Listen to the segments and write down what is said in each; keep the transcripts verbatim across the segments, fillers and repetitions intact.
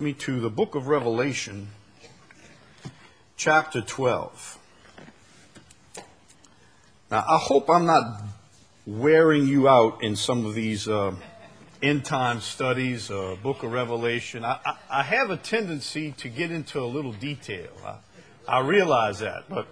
me to the book of Revelation, chapter twelve. Now, I hope I'm not wearing you out in some of these uh, end-time studies, uh, book of Revelation. I, I, I have a tendency to get into a little detail. I, I realize that, but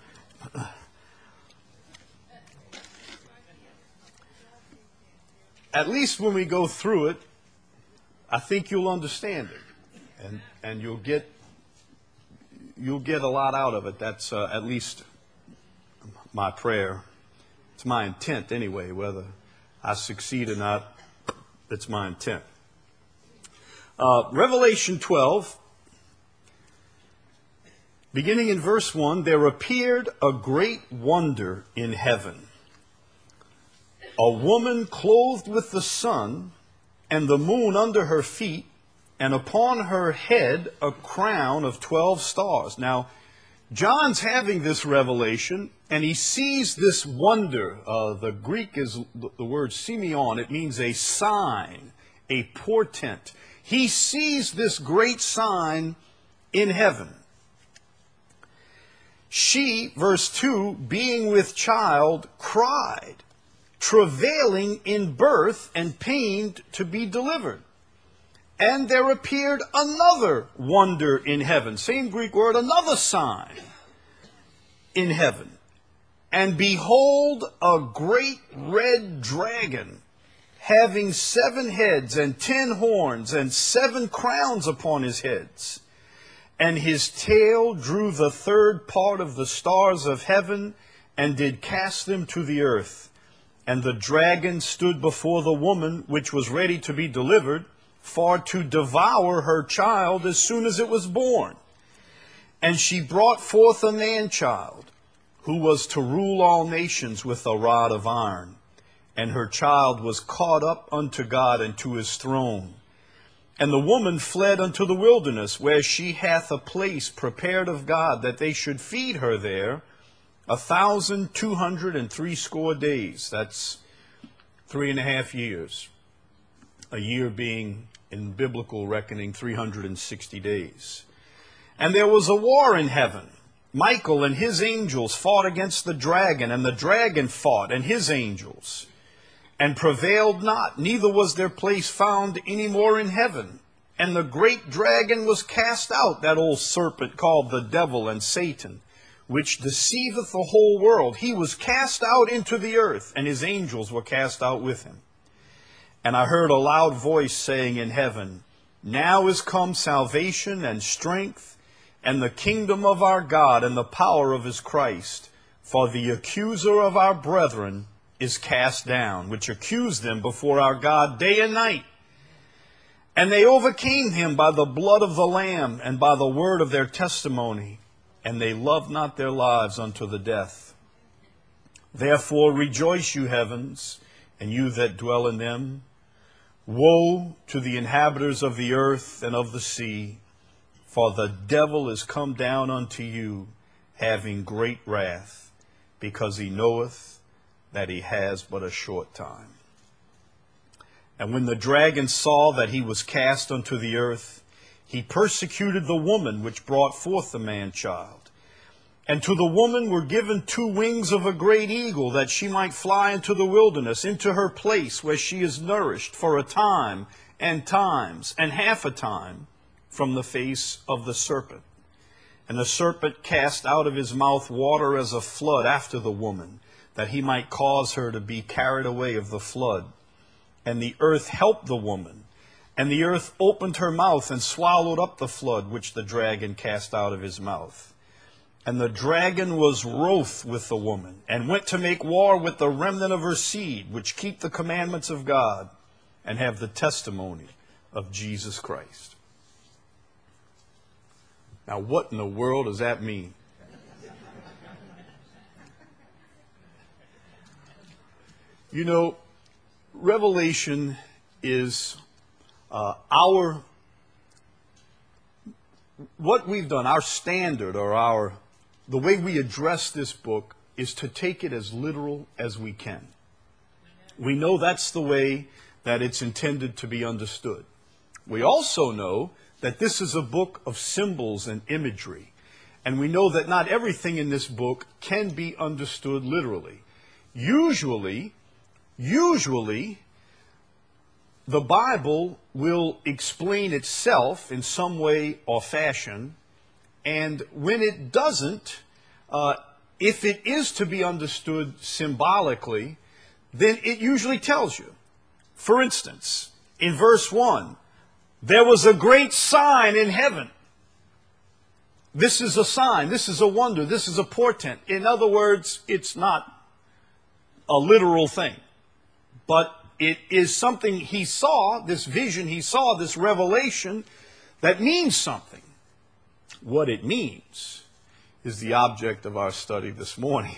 at least when we go through it, I think you'll understand it. And and you'll get you'll get a lot out of it. That's uh, at least my prayer. It's my intent anyway. Whether I succeed or not, it's my intent. Uh, Revelation twelve, beginning in verse one, there appeared a great wonder in heaven. A woman clothed with the sun and the moon under her feet, and upon her head a crown of twelve stars. Now, John's having this revelation, and he sees this wonder. Uh, the Greek is the word semeion. It means a sign, a portent. He sees this great sign in heaven. She, verse two, being with child, cried, travailing in birth and pained to be delivered. And there appeared another wonder in heaven. Same Greek word, another sign in heaven. And behold, a great red dragon, having seven heads and ten horns and seven crowns upon his heads. And his tail drew the third part of the stars of heaven and did cast them to the earth. And the dragon stood before the woman which was ready to be delivered, for to devour her child as soon as it was born. And she brought forth a man-child, who was to rule all nations with a rod of iron. And her child was caught up unto God and to his throne. And the woman fled unto the wilderness, where she hath a place prepared of God, that they should feed her there a thousand two hundred and threescore days. That's three and a half years. A year being, in biblical reckoning, three hundred sixty days. And there was a war in heaven. Michael and his angels fought against the dragon, and the dragon fought and his angels, and prevailed not, neither was their place found any more in heaven. And the great dragon was cast out, that old serpent called the devil and Satan, which deceiveth the whole world. He was cast out into the earth, and his angels were cast out with him. And I heard a loud voice saying in heaven, Now is come salvation and strength, and the kingdom of our God, and the power of his Christ. For the accuser of our brethren is cast down, which accused them before our God day and night. And they overcame him by the blood of the Lamb, and by the word of their testimony, and they loved not their lives unto the death. Therefore rejoice, you heavens, and you that dwell in them. Woe to the inhabitants of the earth and of the sea, for the devil is come down unto you, having great wrath, because he knoweth that he has but a short time. And when the dragon saw that he was cast unto the earth, he persecuted the woman which brought forth the man-child. And to the woman were given two wings of a great eagle, that she might fly into the wilderness, into her place where she is nourished for a time, and times, and half a time, from the face of the serpent. And the serpent cast out of his mouth water as a flood after the woman, that he might cause her to be carried away of the flood. And the earth helped the woman. And the earth opened her mouth and swallowed up the flood which the dragon cast out of his mouth. And the dragon was wroth with the woman, and went to make war with the remnant of her seed, which keep the commandments of God, and have the testimony of Jesus Christ. Now, what in the world does that mean? You know, Revelation is uh, our, what we've done, our standard or our, the way we address this book is to take it as literal as we can. We know that's the way that it's intended to be understood. We also know that this is a book of symbols and imagery. And we know that not everything in this book can be understood literally. Usually, usually, the Bible will explain itself in some way or fashion, and when it doesn't, uh, if it is to be understood symbolically, then it usually tells you. For instance, in verse one, there was a great sign in heaven. This is a sign, this is a wonder, this is a portent. In other words, it's not a literal thing, but it is something he saw, this vision he saw, this revelation that means something. What it means is the object of our study this morning.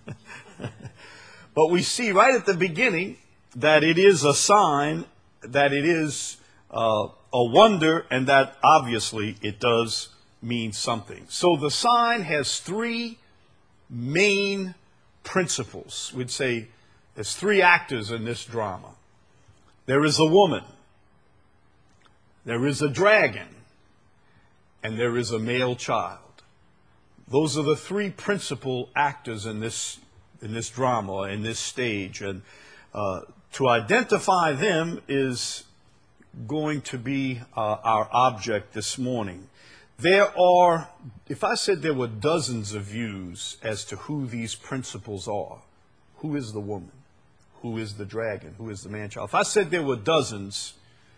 But we see right at the beginning that it is a sign, that it is uh, a wonder, and that obviously it does mean something. So the sign has three main principles. We'd say there's three actors in this drama. There is a woman, there is a dragon, and there is a male child. Those are the three principal actors in this in this drama, in this stage. And uh, to identify them is going to be uh, our object this morning. There are, if I said there were dozens of views as to who these principles are, who is the woman, who is the dragon, who is the man-child, if I said there were dozens,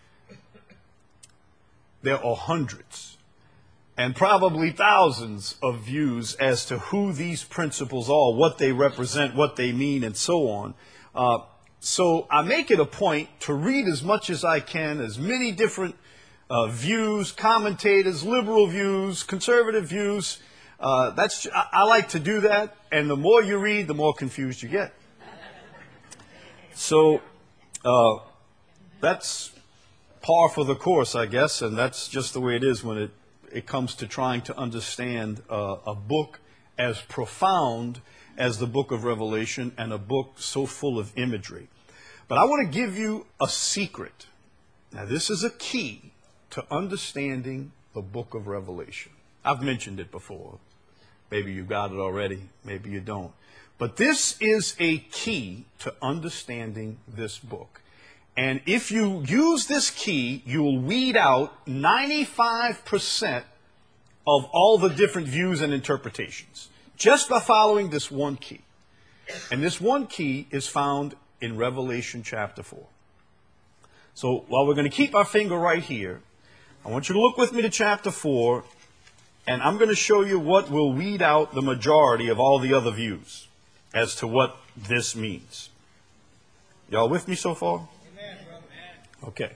there are hundreds and probably thousands of views as to who these principles are, what they represent, what they mean, and so on. Uh, so I make it a point to read as much as I can, as many different Uh, views, commentators, liberal views, conservative views. Uh, that's I, I like to do that, and the more you read, the more confused you get. So uh, that's par for the course, I guess, and that's just the way it is when it, it comes to trying to understand uh, a book as profound as the book of Revelation, and a book so full of imagery. But I want to give you a secret. Now, this is a key to understanding the book of Revelation. I've mentioned it before. Maybe you got it already, maybe you don't. But this is a key to understanding this book. And if you use this key, you'll weed out ninety-five percent of all the different views and interpretations, just by following this one key. And this one key is found in Revelation chapter four. So while we're going to keep our finger right here, I want you to look with me to chapter four, and I'm going to show you what will weed out the majority of all the other views as to what this means. Y'all with me so far? Amen, brother. Okay.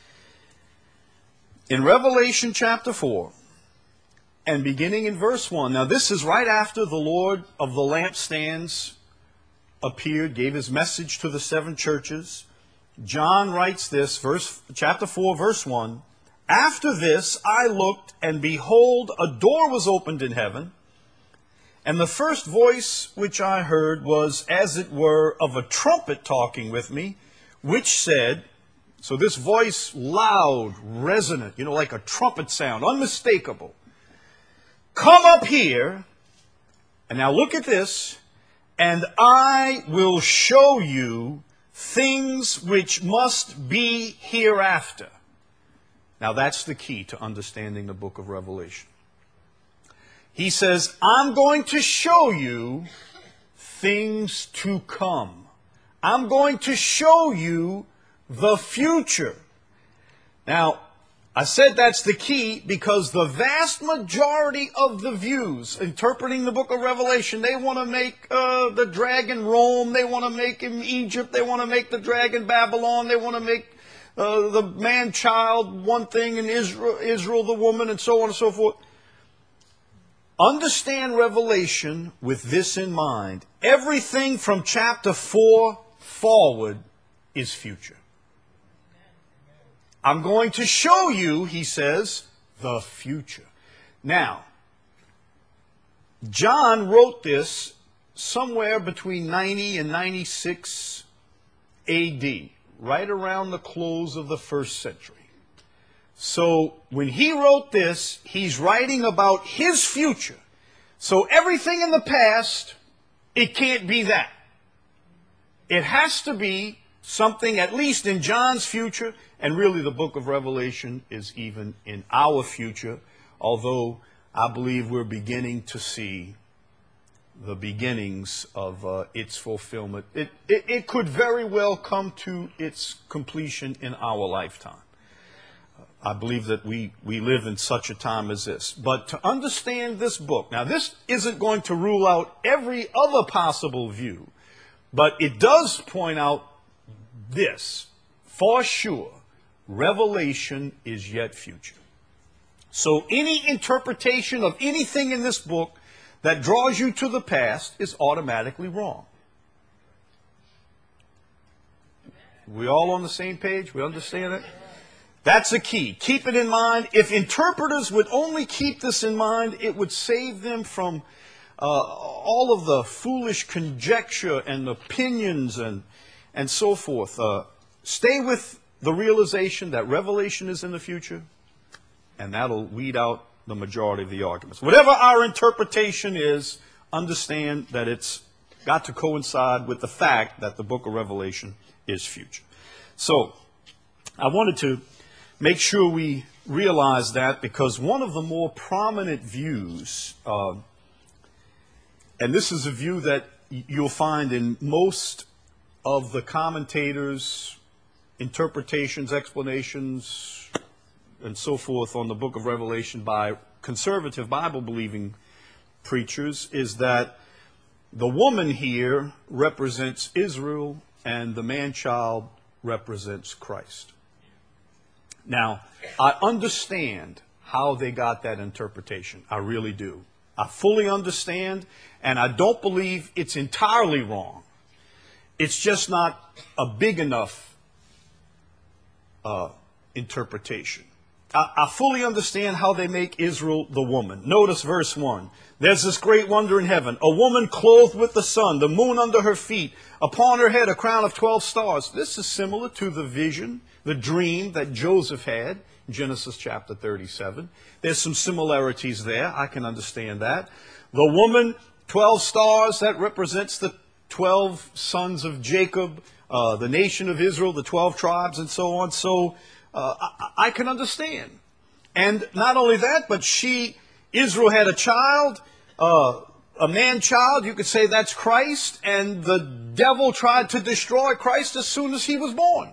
In Revelation chapter four, and beginning in verse one, now this is right after the Lord of the lampstands appeared, gave his message to the seven churches. John writes this, verse chapter four, verse one. After this I looked, and behold, a door was opened in heaven, and the first voice which I heard was, as it were, of a trumpet talking with me, which said, so this voice loud, resonant, you know, like a trumpet sound, unmistakable, come up here, and now look at this, and I will show you things which must be hereafter. Now that's the key to understanding the book of Revelation. He says, I'm going to show you things to come. I'm going to show you the future. Now, I said that's the key because the vast majority of the views interpreting the book of Revelation, they want to make uh, the dragon Rome, they want to make him Egypt, they want to make the dragon Babylon, they want to make Uh, the man-child, one thing, and Israel, Israel, the woman, and so on and so forth. Understand Revelation with this in mind. Everything from chapter four forward is future. I'm going to show you, he says, the future. Now, John wrote this somewhere between ninety and ninety-six A D, right around the close of the first century. So when he wrote this, he's writing about his future. So everything in the past, it can't be that. It has to be something, at least in John's future, and really the book of Revelation is even in our future, although I believe we're beginning to see the beginnings of uh, its fulfillment. It, it, it could very well come to its completion in our lifetime. I believe that we, we live in such a time as this. But to understand this book, now this isn't going to rule out every other possible view, but it does point out this, for sure, Revelation is yet future. So any interpretation of anything in this book that draws you to the past is automatically wrong. We all on the same page? We understand it? That's the key. Keep it in mind. If interpreters would only keep this in mind, it would save them from uh, all of the foolish conjecture and opinions and, and so forth. Uh, stay with the realization that Revelation is in the future, and that'll weed out the majority of the arguments. Whatever our interpretation is, understand that it's got to coincide with the fact that the book of Revelation is future. So, I wanted to make sure we realize that, because one of the more prominent views, uh, and this is a view that you'll find in most of the commentators' interpretations, explanations, and so forth on the book of Revelation by conservative Bible-believing preachers, is that the woman here represents Israel and the man-child represents Christ. Now, I understand how they got that interpretation. I really do. I fully understand, and I don't believe it's entirely wrong. It's just not a big enough uh, interpretation. I, I fully understand how they make Israel the woman. Notice verse one. There's this great wonder in heaven. A woman clothed with the sun, the moon under her feet, upon her head a crown of twelve stars. This is similar to the vision, the dream that Joseph had in Genesis chapter thirty-seven. There's some similarities there. I can understand that. The woman, twelve stars, that represents the twelve sons of Jacob, uh, the nation of Israel, the twelve tribes, and so on. So uh, I, I can understand. And not only that, but she, Israel had a child, uh, a man-child. You could say that's Christ. And the devil tried to destroy Christ as soon as he was born.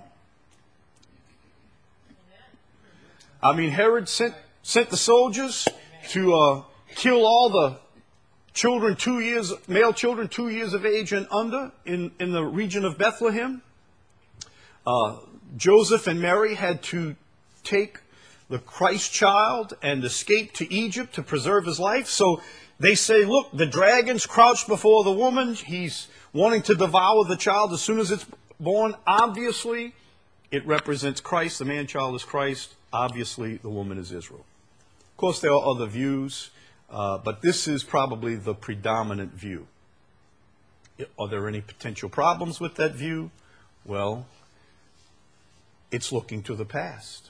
I mean, Herod sent, sent the soldiers to uh, kill all the children two years, male children two years of age and under in, in the region of Bethlehem. Uh, Joseph and Mary had to take the Christ child and escape to Egypt to preserve his life. So they say, look, the dragon's crouched before the woman. He's wanting to devour the child as soon as it's born. Obviously, it represents Christ. The man-child is Christ. Obviously, the woman is Israel. Of course, there are other views, uh, but this is probably the predominant view. Are there any potential problems with that view? Well, it's looking to the past.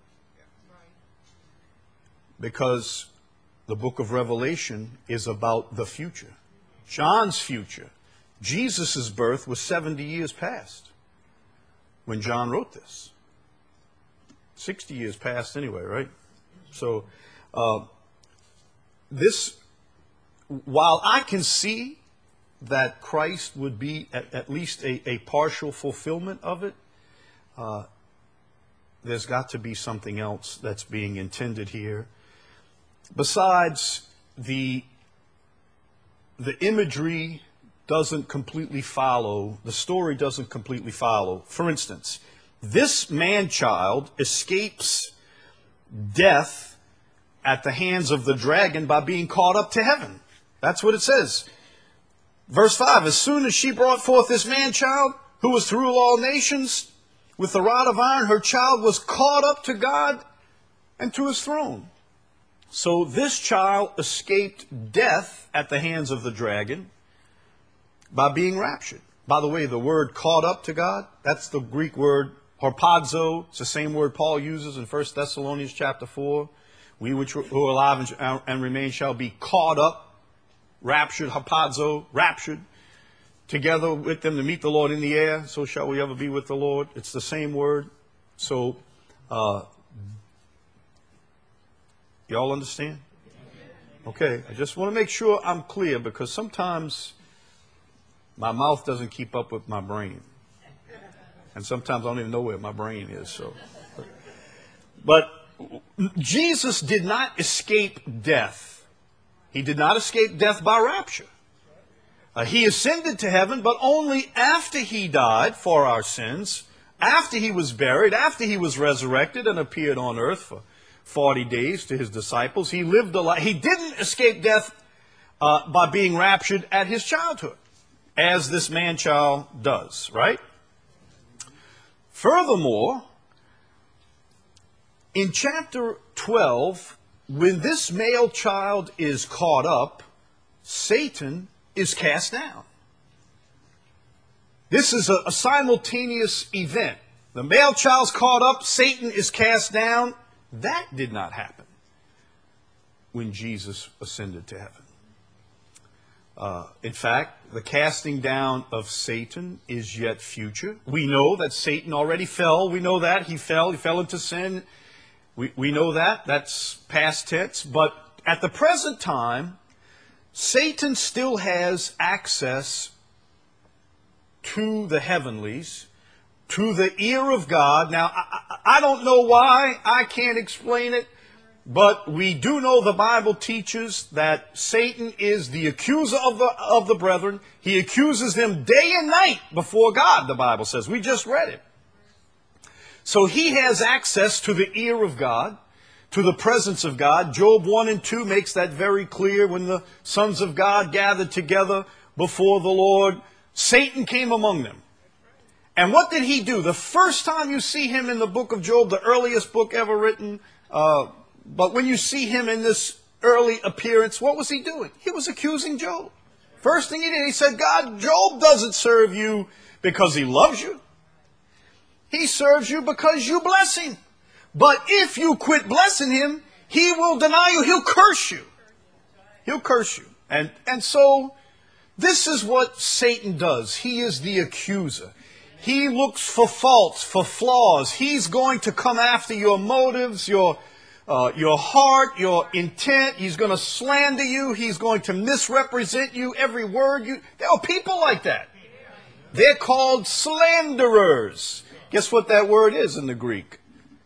Because the book of Revelation is about the future. John's future. Jesus' birth was seventy years past when John wrote this. sixty years past anyway, right? So, uh, this, while I can see that Christ would be at, at least a, a partial fulfillment of it, uh, there's got to be something else that's being intended here. Besides, the, the imagery doesn't completely follow, the story doesn't completely follow. For instance, this man-child escapes death at the hands of the dragon by being caught up to heaven. That's what it says. Verse five, as soon as she brought forth this man-child, who was to rule all nations, with the rod of iron, her child was caught up to God and to his throne. So this child escaped death at the hands of the dragon by being raptured. By the way, the word caught up to God, that's the Greek word Harpazo, it's the same word Paul uses in First Thessalonians chapter four. We which who are alive and, and remain shall be caught up, raptured, harpazo, raptured, together with them to meet the Lord in the air. So shall we ever be with the Lord. It's the same word. So, uh, y'all understand? Okay, I just want to make sure I'm clear, because sometimes my mouth doesn't keep up with my brain. And sometimes I don't even know where my brain is. So, But Jesus did not escape death. He did not escape death by rapture. Uh, he ascended to heaven, but only after he died for our sins, after he was buried, after he was resurrected and appeared on earth for forty days to his disciples. He lived a life. He didn't escape death uh, by being raptured at his childhood, as this man-child does, right? Furthermore, in chapter twelve, when this male child is caught up, Satan is cast down. This is a, a simultaneous event. The male child's caught up, Satan is cast down. That did not happen when Jesus ascended to heaven. Uh, in fact, the casting down of Satan is yet future. We know that Satan already fell. We know that. He fell. He fell into sin. We, we know that. That's past tense. But at the present time, Satan still has access to the heavenlies, to the ear of God. Now, I, I don't know why. I can't explain it. But we do know the Bible teaches that Satan is the accuser of the, of the brethren. He accuses them day and night before God, the Bible says. We just read it. So he has access to the ear of God, to the presence of God. Job one and two makes that very clear. When the sons of God gathered together before the Lord, Satan came among them. And what did he do? The first time you see him in the book of Job, the earliest book ever written, uh, but when you see him in this early appearance, what was he doing? He was accusing Job. First thing he did, he said, God, Job doesn't serve you because he loves you. He serves you because you bless him. But if you quit blessing him, he will deny you. He'll curse you. He'll curse you. And, and so this is what Satan does. He is the accuser. He looks for faults, for flaws. He's going to come after your motives, your Uh, your heart, your intent. He's going to slander you. He's going to misrepresent you, every word you... There are people like that. They're called slanderers. Guess what that word is in the Greek?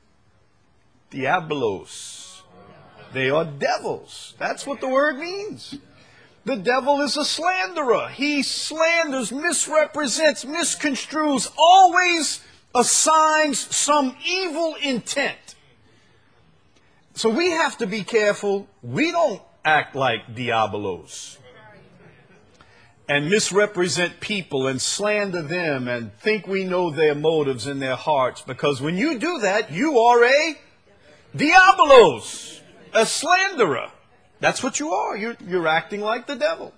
Diabolos. They are devils. That's what the word means. The devil is a slanderer. He slanders, misrepresents, misconstrues, always assigns some evil intent. So we have to be careful. We don't act like diabolos and misrepresent people and slander them and think we know their motives and their hearts. Because when you do that, you are a diabolos, a slanderer. That's what you are. You're, you're acting like the devil.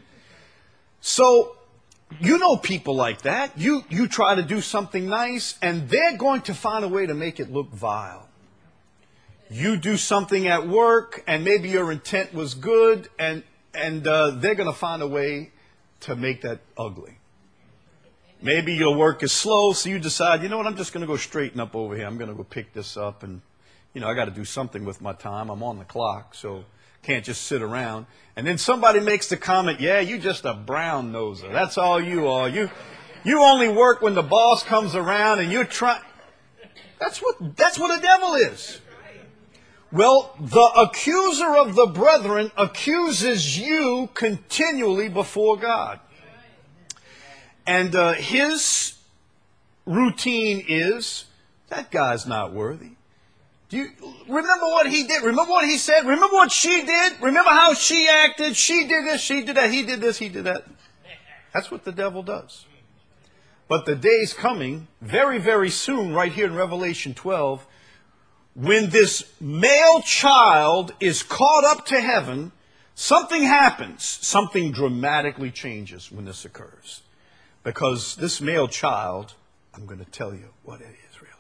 So you know people like that. You, you try to do something nice and they're going to find a way to make it look vile. You do something at work, and maybe your intent was good, and and uh, they're going to find a way to make that ugly. Maybe your work is slow, so you decide, you know what, I'm just going to go straighten up over here. I'm going to go pick this up, and, you know, I got to do something with my time. I'm on the clock, so can't just sit around. And then somebody makes the comment, yeah, you just a brown noser. That's all you are. You, you only work when the boss comes around, and you're trying. That's what, that's what a devil is. Well, the accuser of the brethren accuses you continually before God. And uh, his routine is, that guy's not worthy. Do you remember what he did? Remember what he said? Remember what she did? Remember how she acted? She did this, she did that, he did this, he did that. That's what the devil does. But the day's coming, very, very soon, right here in Revelation twelve, when this male child is caught up to heaven, something happens. Something dramatically changes when this occurs. Because this male child, I'm going to tell you what it is really.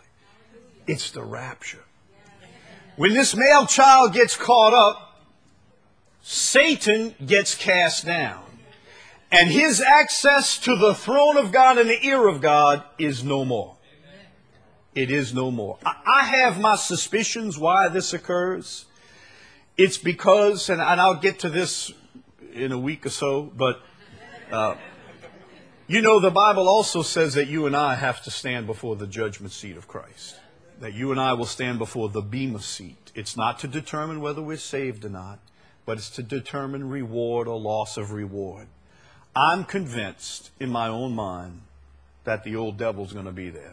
It's the rapture. When this male child gets caught up, Satan gets cast down. And his access to the throne of God and the ear of God is no more. It is no more. I have my suspicions why this occurs. It's because, and I'll get to this in a week or so, but uh, you know the Bible also says that you and I have to stand before the judgment seat of Christ. That you and I will stand before the bema seat. It's not to determine whether we're saved or not, but it's to determine reward or loss of reward. I'm convinced in my own mind that the old devil's going to be there.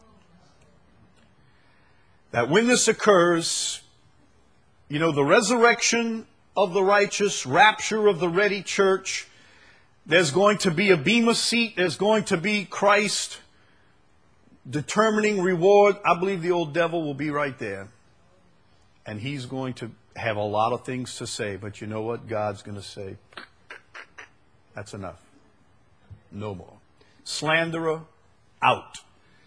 That when this occurs, you know, the resurrection of the righteous, rapture of the ready church, there's going to be a bema seat, there's going to be Christ determining reward. I believe the old devil will be right there. And he's going to have a lot of things to say, but you know what? God's going to say, that's enough. No more. Slanderer, out.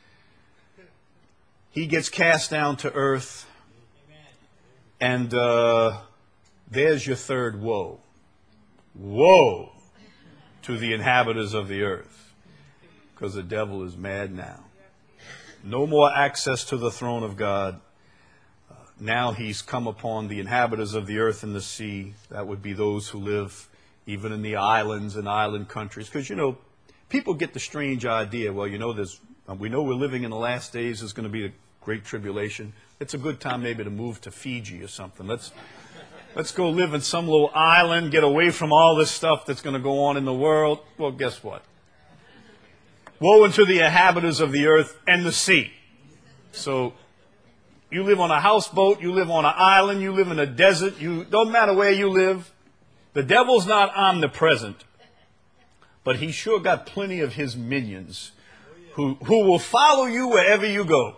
He gets cast down to earth. And uh, there's your third woe. Woe to the inhabitants of the earth. Because the devil is mad now. No more access to the throne of God. Uh, now he's come upon the inhabitants of the earth and the sea. That would be those who live even in the islands and island countries. Because, you know, people get the strange idea, well, you know, there's, we know we're living in the last days. There's going to be a great tribulation. It's a good time maybe to move to Fiji or something. Let's, let's go live in some little island, get away from all this stuff that's going to go on in the world. Well, guess what? Woe unto the inhabitants of the earth and the sea. So you live on a houseboat, you live on an island, you live in a desert, you don't matter where you live. The devil's not omnipresent, but he's sure got plenty of his minions who, who will follow you wherever you go.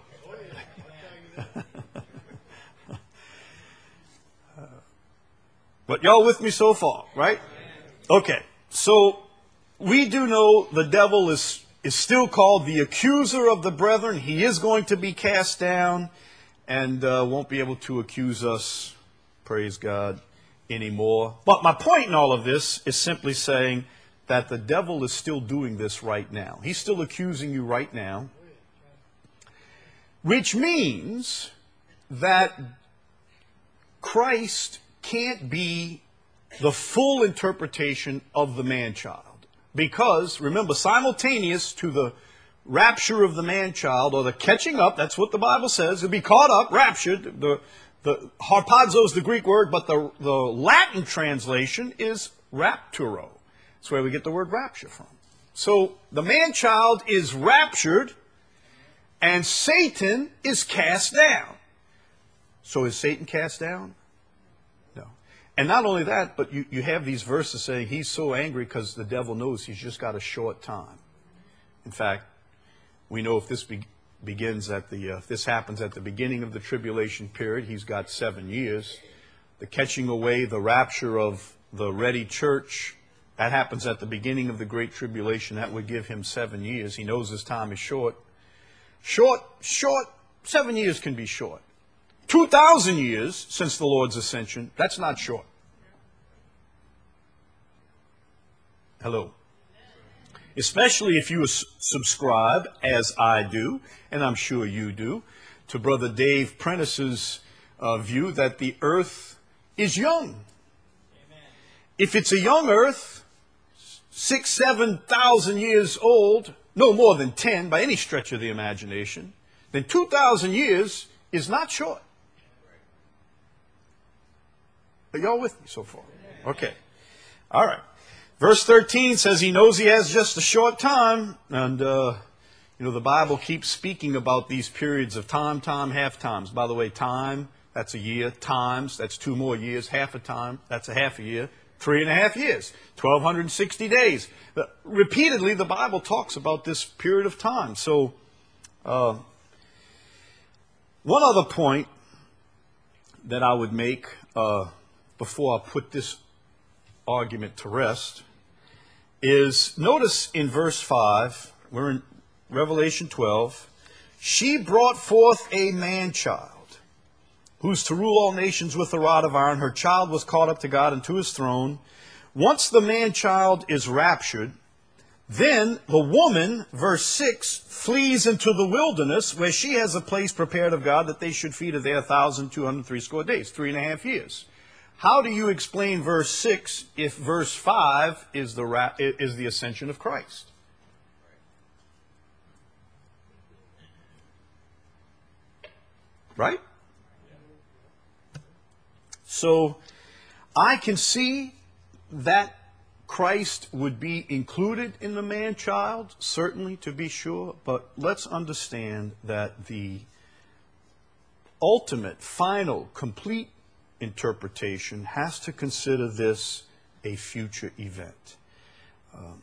But y'all with me so far, right? Okay, so we do know the devil is is still called the accuser of the brethren. He is going to be cast down and uh, won't be able to accuse us, praise God, anymore. But my point in all of this is simply saying that the devil is still doing this right now. He's still accusing you right now, which means that Christ can't be the full interpretation of the man-child. Because, remember, simultaneous to the rapture of the man-child, or the catching up, that's what the Bible says, to be caught up, raptured. The, the harpazo is the Greek word, but the, the Latin translation is rapturo. That's where we get the word rapture from. So, the man-child is raptured, and Satan is cast down. So is Satan cast down? And not only that, but you, you have these verses saying he's so angry because the devil knows he's just got a short time. In fact, we know if this be, begins at the, uh, if this happens at the beginning of the tribulation period, he's got seven years. The catching away, the rapture of the ready church, that happens at the beginning of the great tribulation. That would give him seven years. He knows his time is short. Short, short, seven years can be short. two thousand years since the Lord's ascension, that's not short. Hello. Especially if you subscribe, as I do, and I'm sure you do, to Brother Dave Prentice's uh, view that the earth is young. Amen. If it's a young earth, six, seven thousand years old, no more than ten by any stretch of the imagination, then two thousand years is not short. Are y'all with me so far? Okay. All right. Verse thirteen says he knows he has just a short time. And, uh, you know, the Bible keeps speaking about these periods of time, time, half times. By the way, time, that's a year. Times, that's two more years. Half a time, that's a half a year. Three and a half years. twelve sixty days. Uh, repeatedly, the Bible talks about this period of time. So, uh, one other point that I would make uh, before I put this argument to rest is, notice in verse five, we're in Revelation twelve, She brought forth a man-child, who's to rule all nations with a rod of iron. Her child was caught up to God and to his throne. Once the man-child is raptured, then the woman, verse six, flees into the wilderness where she has a place prepared of God that they should feed her there one thousand two hundred three score days, three and a half years. How do you explain verse six if verse five is the, ra- is the ascension of Christ? Right? So I can see that Christ would be included in the man-child, certainly, to be sure, but let's understand that the ultimate, final, complete interpretation has to consider this a future event. Um,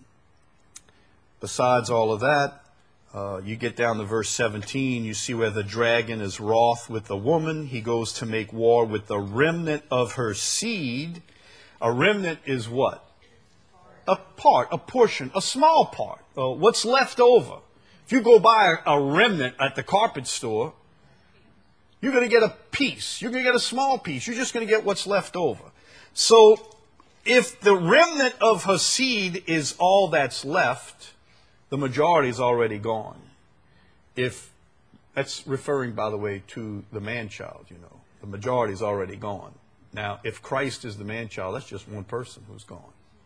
besides all of that, uh, you get down to verse seventeen, you see where the dragon is wroth with the woman. He goes to make war with the remnant of her seed. A remnant is what? A part, a portion, a small part. Uh, what's left over. If you go buy a, a remnant at the carpet store, you're going to get a piece. You're going to get a small piece. You're just going to get what's left over. So if the remnant of her seed is all that's left, the majority is already gone. If that's referring, by the way, to the man-child, you know. The majority is already gone. Now, if Christ is the man-child, that's just one person who's gone.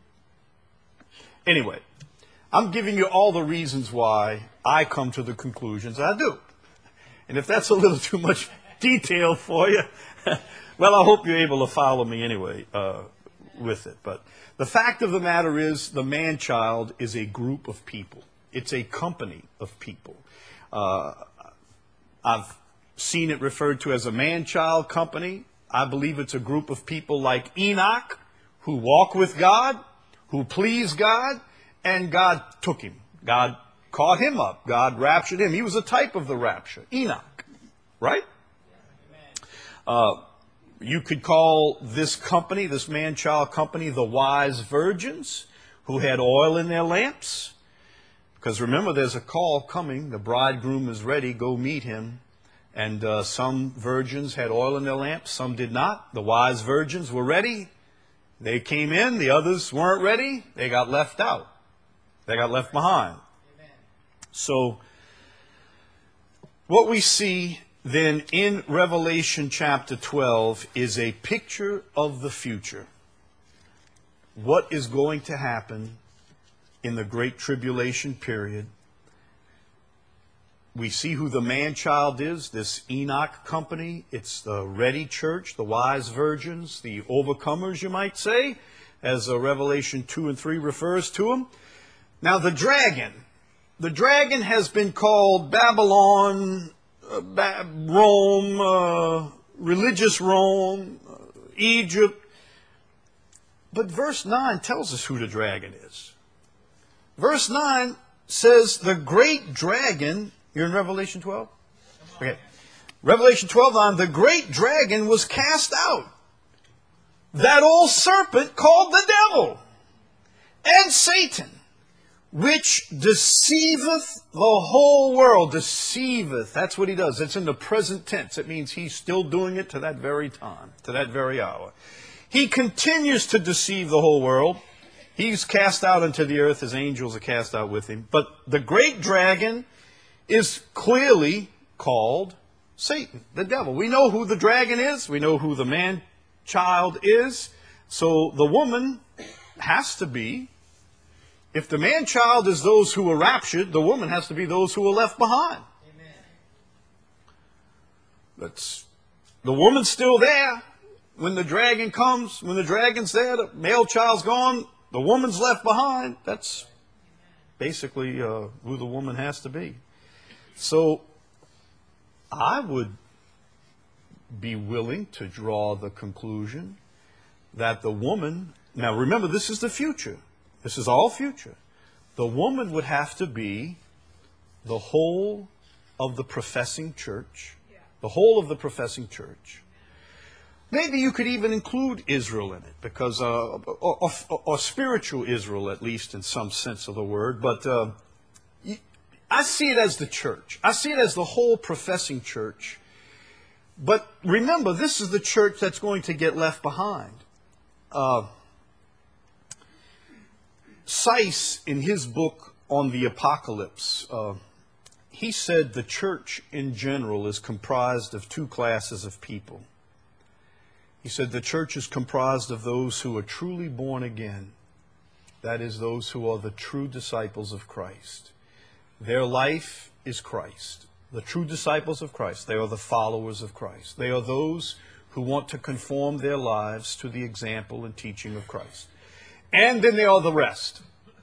Anyway, I'm giving you all the reasons why I come to the conclusions I do. And if that's a little too much detail for you, well, I hope you're able to follow me anyway uh, with it. But the fact of the matter is the man-child is a group of people. It's a company of people. Uh, I've seen it referred to as a man-child company. I believe it's a group of people like Enoch who walk with God, who please God, and God took him. God caught him up. God raptured him. He was a type of the rapture. Enoch. Right? Uh, you could call this company, this man-child company, the wise virgins who had oil in their lamps. Because remember, there's a call coming. The bridegroom is ready. Go meet him. And uh, some virgins had oil in their lamps. Some did not. The wise virgins were ready. They came in. The others weren't ready. They got left out. They got left behind. Amen. So what we see then in Revelation chapter twelve is a picture of the future. What is going to happen in the Great Tribulation period. We see who the man-child is, this Enoch company. It's the ready church, the wise virgins, the overcomers, you might say, as uh, Revelation two and three refers to them. Now, the dragon. The dragon has been called Babylon, uh, ba- Rome, uh, religious Rome, uh, Egypt. But verse nine tells us who the dragon is. Verse nine says the great dragon. You're in Revelation twelve? Okay. Revelation twelve nine, the great dragon was cast out. That old serpent called the devil and Satan, which deceiveth the whole world. Deceiveth. That's what he does. It's in the present tense. It means he's still doing it to that very time, to that very hour. He continues to deceive the whole world. He's cast out into the earth. His angels are cast out with him. But the great dragon is clearly called Satan, the devil. We know who the dragon is. We know who the man-child is. So the woman has to be, if the man-child is those who are raptured, the woman has to be those who are left behind. Amen. That's, the woman's still there when the dragon comes. When the dragon's there, the male child's gone, the woman's left behind. That's basically uh, who the woman has to be. So I would be willing to draw the conclusion that the woman, now remember, this is the future. This is all future. The woman would have to be the whole of the professing church, the whole of the professing church. Maybe you could even include Israel in it, because, uh, or, or, or spiritual Israel, at least in some sense of the word. But uh, I see it as the church. I see it as the whole professing church. But remember, this is the church that's going to get left behind. Uh, Seiss, in his book on the apocalypse, uh, he said the church in general is comprised of two classes of people. He said the church is comprised of those who are truly born again. That is, those who are the true disciples of Christ. Their life is Christ. The true disciples of Christ, they are the followers of Christ. They are those who want to conform their lives to the example and teaching of Christ. And then there are the rest.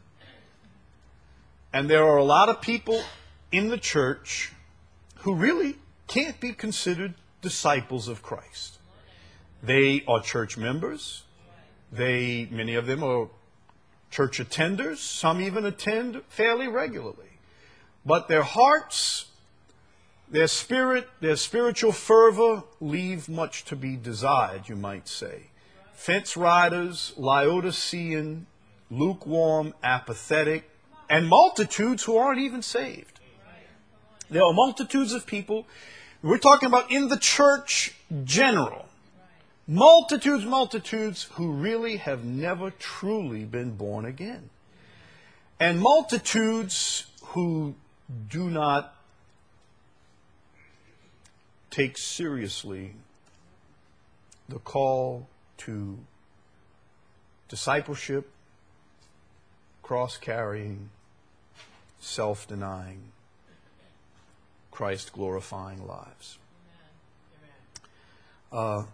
And there are a lot of people in the church who really can't be considered disciples of Christ. They are church members. They, many of them are church attenders. Some even attend fairly regularly. But their hearts, their spirit, their spiritual fervor leave much to be desired, you might say. Fence riders, Laodicean, lukewarm, apathetic, and multitudes who aren't even saved. There are multitudes of people, we're talking about in the church general, multitudes, multitudes who really have never truly been born again. And multitudes who do not take seriously the call to discipleship, cross-carrying, self-denying, Christ-glorifying lives. Uh,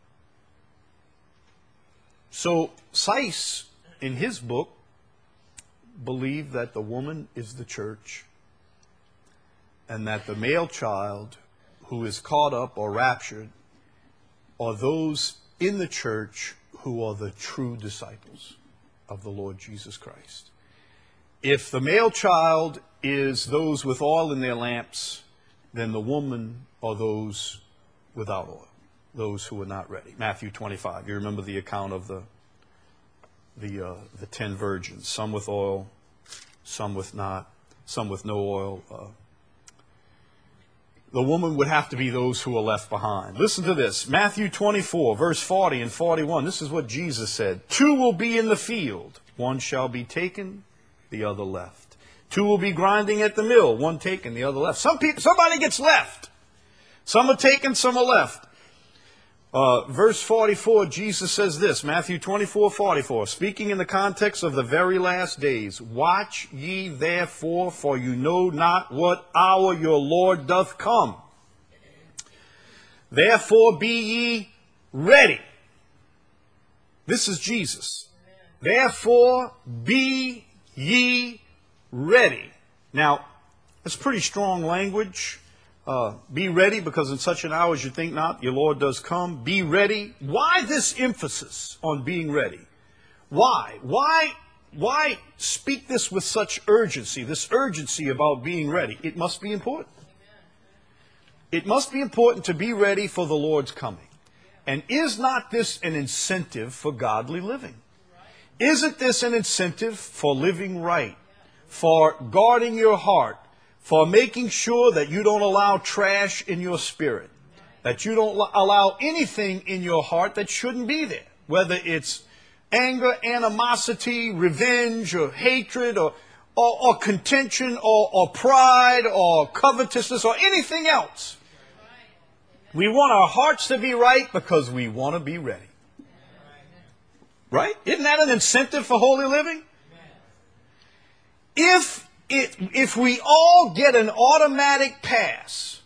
so Seiss, in his book, believed that the woman is the church and that the male child who is caught up or raptured are those in the church who are the true disciples of the Lord Jesus Christ. If the male child is those with oil in their lamps, then the woman are those without oil, those who are not ready. Matthew twenty-five. You remember the account of the the uh, the ten virgins, some with oil, some with not, some with no oil. Uh, the woman would have to be those who are left behind. Listen to this. Matthew twenty-four, verse forty and forty-one. This is what Jesus said. Two will be in the field. One shall be taken, the other left. Two will be grinding at the mill. One taken, the other left. Some people, somebody gets left. Some are taken, some are left. Uh, verse forty-four, Jesus says this, Matthew twenty-four, forty-four, speaking in the context of the very last days, watch ye therefore, for you know not what hour your Lord doth come. Therefore be ye ready. This is Jesus. Therefore be ye ready. Now, that's pretty strong language. Uh, be ready, because in such an hour as you think not, your Lord does come. Be ready. Why this emphasis on being ready? Why? Why, why speak this with such urgency, this urgency about being ready? It must be important. It must be important to be ready for the Lord's coming. And is not this an incentive for godly living? Isn't this an incentive for living right, for guarding your heart, for making sure that you don't allow trash in your spirit, that you don't allow anything in your heart that shouldn't be there, whether it's anger, animosity, revenge, or hatred, or, or, or contention, or, or pride, or covetousness, or anything else. We want our hearts to be right because we want to be ready. Right? Isn't that an incentive for holy living? If It, if we all get an automatic pass,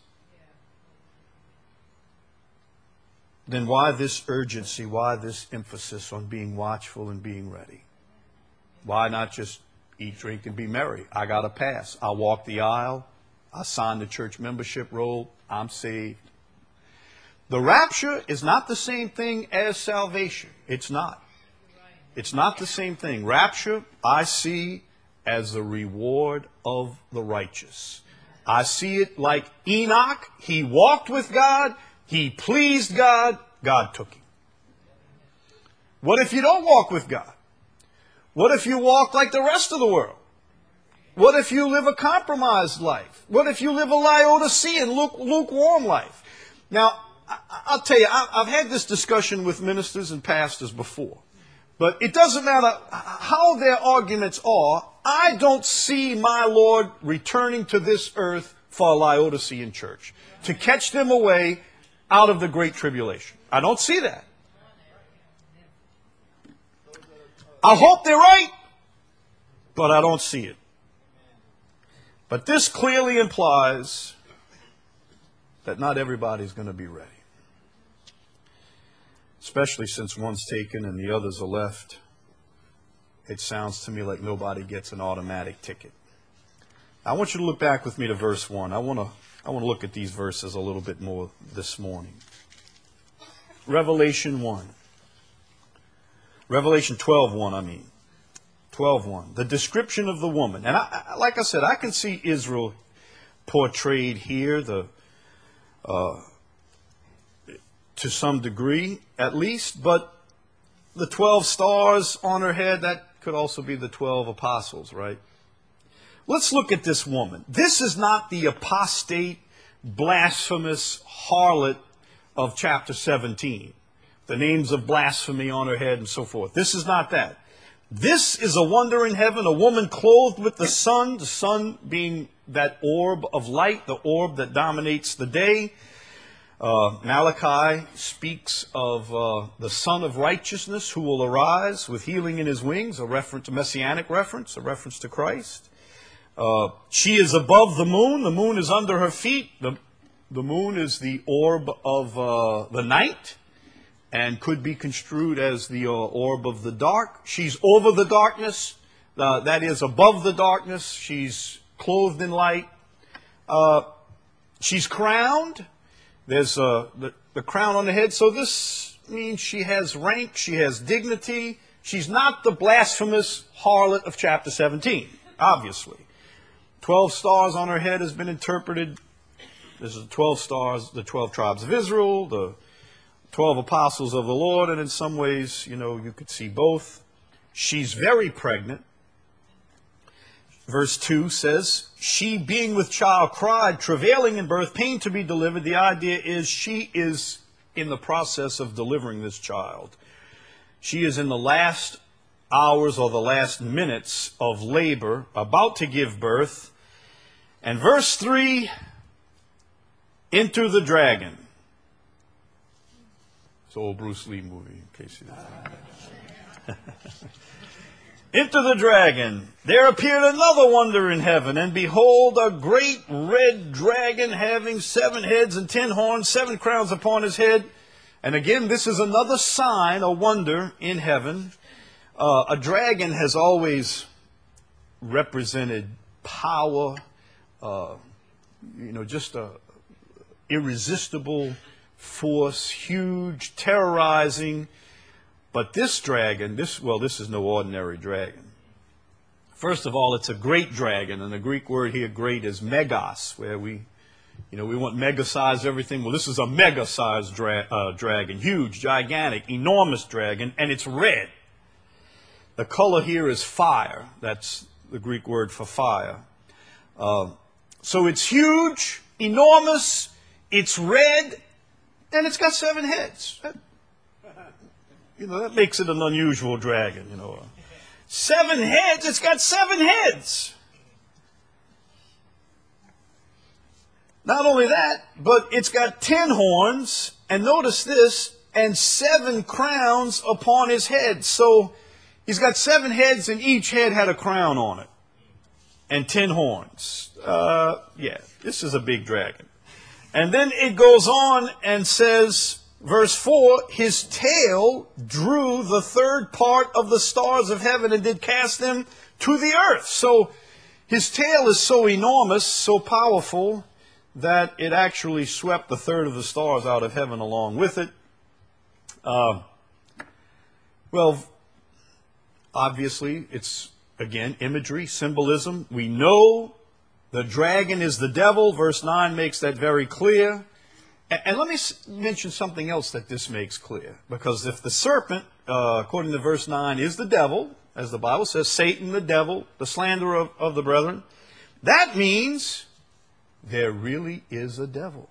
then why this urgency? Why this emphasis on being watchful and being ready? Why not just eat, drink, and be merry? I got a pass. I walk the aisle. I sign the church membership roll. I'm saved. The rapture is not the same thing as salvation. It's not. It's not the same thing. Rapture, I see as the reward of the righteous. I see it like Enoch. He walked with God. He pleased God. God took him. What if you don't walk with God? What if you walk like the rest of the world? What if you live a compromised life? What if you live a Laodicean, luke, lukewarm life? Now, I, I'll tell you, I, I've had this discussion with ministers and pastors before. But it doesn't matter how their arguments are. I don't see my Lord returning to this earth for a Laodicean church to catch them away out of the great tribulation. I don't see that. I hope they're right, but I don't see it. But this clearly implies that not everybody's going to be ready. Especially since one's taken and the others are left. It sounds to me like nobody gets an automatic ticket. I want you to look back with me to verse one. I want to I want to look at these verses a little bit more this morning. Revelation one. Revelation twelve one, I mean. twelve one. The description of the woman. And I, I, like I said, I can see Israel portrayed here, the uh, to some degree at least, but the twelve stars on her head, that could also be the twelve apostles, right? Let's look at this woman. This is not the apostate, blasphemous harlot of chapter seventeen. The names of blasphemy on her head and so forth. This is not that. This is a wonder in heaven, a woman clothed with the sun, the sun being that orb of light, the orb that dominates the day. Uh, Malachi speaks of uh, the Son of Righteousness who will arise with healing in his wings, a reference, a messianic reference, a reference to Christ. Uh, she is above the moon. The moon is under her feet. The, the moon is the orb of uh, the night and could be construed as the uh, orb of the dark. She's over the darkness. Uh, that is above the darkness. She's clothed in light. Uh, she's crowned. There's uh, the, the crown on the head. So this means she has rank. She has dignity. She's not the blasphemous harlot of chapter seventeen, obviously. Twelve stars on her head has been interpreted. This is the twelve stars, the twelve tribes of Israel, the twelve apostles of the Lord, and in some ways, you know, you could see both. She's very pregnant. Verse two says, she being with child cried, travailing in birth, pain to be delivered. The idea is she is in the process of delivering this child. She is in the last hours or the last minutes of labor, about to give birth. And verse three, enter the dragon. It's an old Bruce Lee movie, in case you didn't know. Enter the dragon. There appeared another wonder in heaven, and behold, a great red dragon having seven heads and ten horns, seven crowns upon his head. And again, this is another sign, a wonder in heaven. Uh, a dragon has always represented power, uh, you know, just a irresistible force, huge, terrorizing. But this dragon, this well, this is no ordinary dragon. First of all, it's a great dragon, and the Greek word here, great, is megas, where we, you know, we want mega-size everything. Well, this is a mega-sized dra- uh, dragon, huge, gigantic, enormous dragon, and it's red. The color here is fire. That's the Greek word for fire. Uh, so it's huge, enormous, it's red, and it's got seven heads. That, You know, that makes it an unusual dragon, you know. Seven heads, it's got seven heads. Not only that, but it's got ten horns, and notice this, and seven crowns upon his head. So he's got seven heads, and each head had a crown on it. And ten horns. Uh, yeah, this is a big dragon. And then it goes on and says, verse four, his tail drew the third part of the stars of heaven and did cast them to the earth. So his tail is so enormous, so powerful, that it actually swept the third of the stars out of heaven along with it. Uh, well, obviously, it's, again, imagery, symbolism. We know the dragon is the devil. Verse nine makes that very clear. And let me mention something else that this makes clear. Because if the serpent, uh, according to verse nine, is the devil, as the Bible says, Satan, the devil, the slanderer of, of the brethren. That means there really is a devil.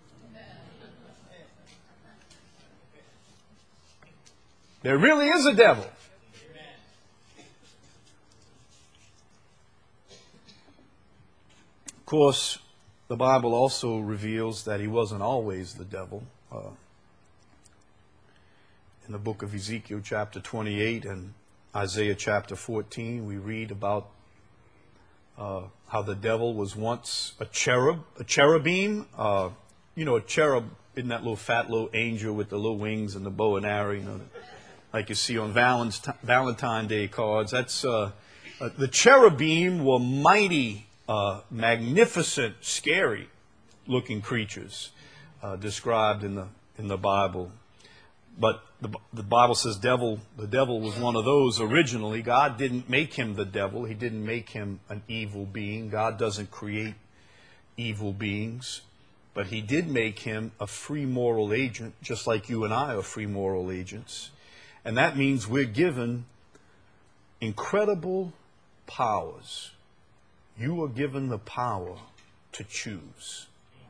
There really is a devil. Of course, the Bible also reveals that he wasn't always the devil. Uh, in the book of Ezekiel chapter twenty-eight and Isaiah chapter fourteen, we read about uh, how the devil was once a cherub, a cherubim. Uh, you know, a cherub isn't that little fat little angel with the little wings and the bow and arrow, you know, like you see on Valentine, Valentine Day cards. That's uh, uh, the cherubim were mighty, uh, magnificent, scary-looking creatures uh, described in the in the Bible. But the, the Bible says devil, the devil was one of those originally. God didn't make him the devil. He didn't make him an evil being. God doesn't create evil beings. But he did make him a free moral agent, just like you and I are free moral agents. And that means we're given incredible powers. You are given the power to choose.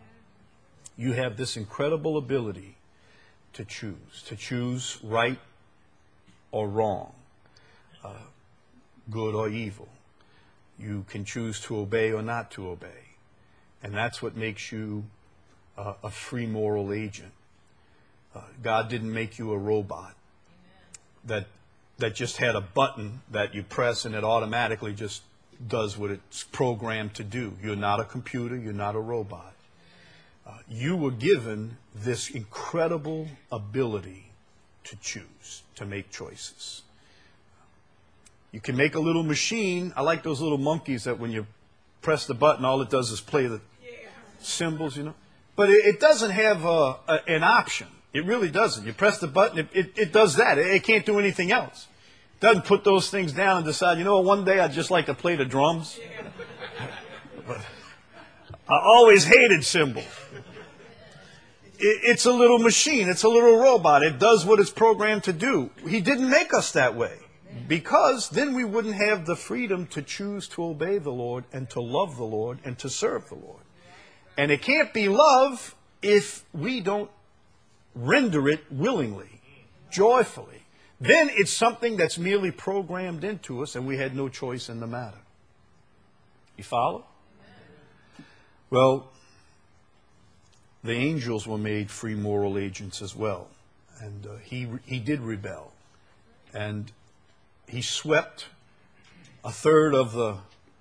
You have this incredible ability to choose, to choose right or wrong, uh, good or evil. You can choose to obey or not to obey. And that's what makes you uh, a free moral agent. Uh, God didn't make you a robot that that just had a button that you press and it automatically just does what it's programmed to do. You're not a computer. You're not a robot. Uh, you were given this incredible ability to choose, to make choices. You can make a little machine. I like those little monkeys that when you press the button, all it does is play the symbols, you know. But it, it doesn't have a, a, an option. It really doesn't. You press the button, it, it, it does that. It, it can't do anything else. It doesn't put those things down and decide, you know what, one day I'd just like to play the drums. But I always hated symbols. It, it's a little machine. It's a little robot. It does what it's programmed to do. He didn't make us that way, because then we wouldn't have the freedom to choose to obey the Lord and to love the Lord and to serve the Lord. And it can't be love if we don't render it willingly, joyfully. Then it's something that's merely programmed into us and we had no choice in the matter. You follow? Well, the angels were made free moral agents as well. And uh, he, he did rebel. And he swept a third of the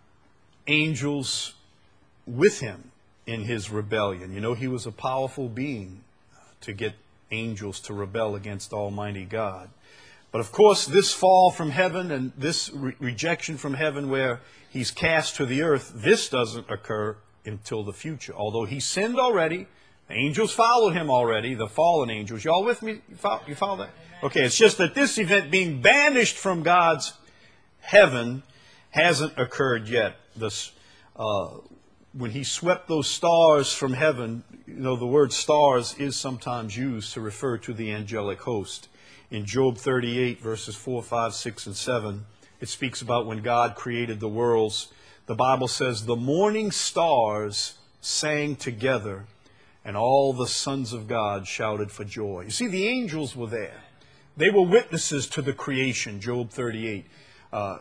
angels with him in his rebellion. You know, he was a powerful being to get angels to rebel against Almighty God. But of course, this fall from heaven and this re- rejection from heaven where he's cast to the earth, this doesn't occur until the future. Although he sinned already, the angels followed him already, the fallen angels. You all with me? You follow, you follow that? Okay, it's just that this event being banished from God's heaven hasn't occurred yet. This, uh, when he swept those stars from heaven, you know, the word stars is sometimes used to refer to the angelic host. In Job thirty-eight, verses four, five, six, and seven, it speaks about when God created the worlds. The Bible says, the morning stars sang together, and all the sons of God shouted for joy. You see, the angels were there. They were witnesses to the creation, Job thirty-eight. Uh,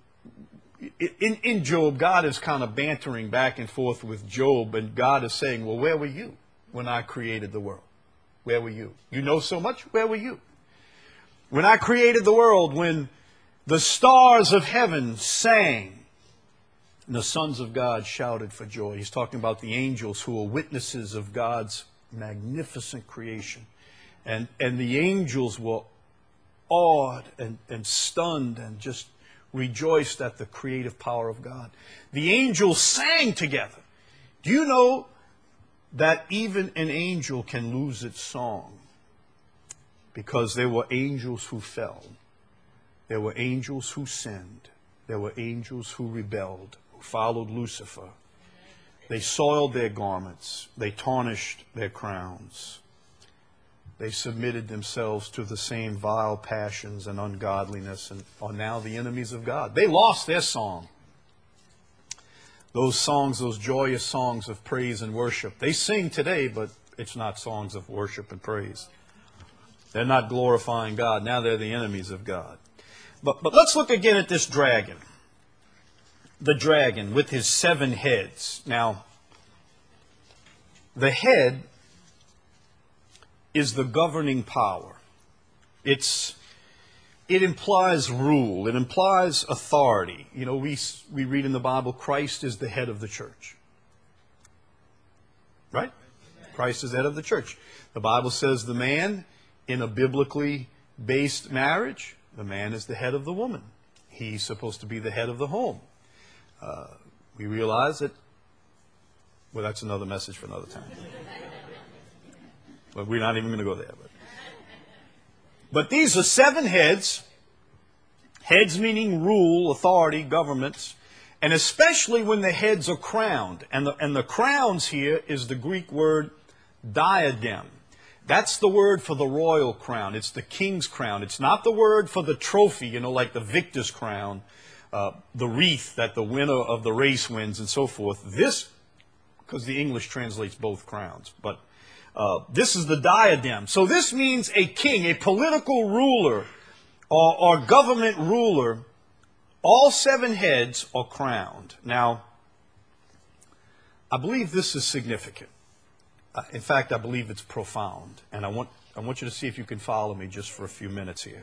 in, in Job, God is kind of bantering back and forth with Job, and God is saying, well, where were you when I created the world? Where were you? You know so much, where were you? When I created the world, when the stars of heaven sang, and the sons of God shouted for joy. He's talking about the angels who are witnesses of God's magnificent creation. And, and the angels were awed and, and stunned and just rejoiced at the creative power of God. The angels sang together. Do you know that even an angel can lose its song? Because there were angels who fell. There were angels who sinned. There were angels who rebelled, who followed Lucifer. They soiled their garments. They tarnished their crowns. They submitted themselves to the same vile passions and ungodliness and are now the enemies of God. They lost their song. Those songs, those joyous songs of praise and worship. They sing today, but it's not songs of worship and praise. They're not glorifying God. Now they're the enemies of God. But, but let's look again at this dragon. The dragon with his seven heads. Now, the head is the governing power. It's, it implies rule. It implies authority. You know, we, we read in the Bible, Christ is the head of the church. Right? Christ is the head of the church. The Bible says the man in a biblically based marriage, the man is the head of the woman. He's supposed to be the head of the home. Uh, we realize that, well, that's another message for another time. But we're not even going to go there. But. but these are seven heads. Heads meaning rule, authority, governments. And especially when the heads are crowned. And the, and the crowns here is the Greek word diadem. That's the word for the royal crown. It's the king's crown. It's not the word for the trophy, you know, like the victor's crown, uh, the wreath that the winner of the race wins and so forth. This, because the English translates both crowns, but uh, this is the diadem. So this means a king, a political ruler or, or government ruler. All seven heads are crowned. Now, I believe this is significant. Uh, in fact, I believe it's profound. And I want, I want you to see if you can follow me just for a few minutes here.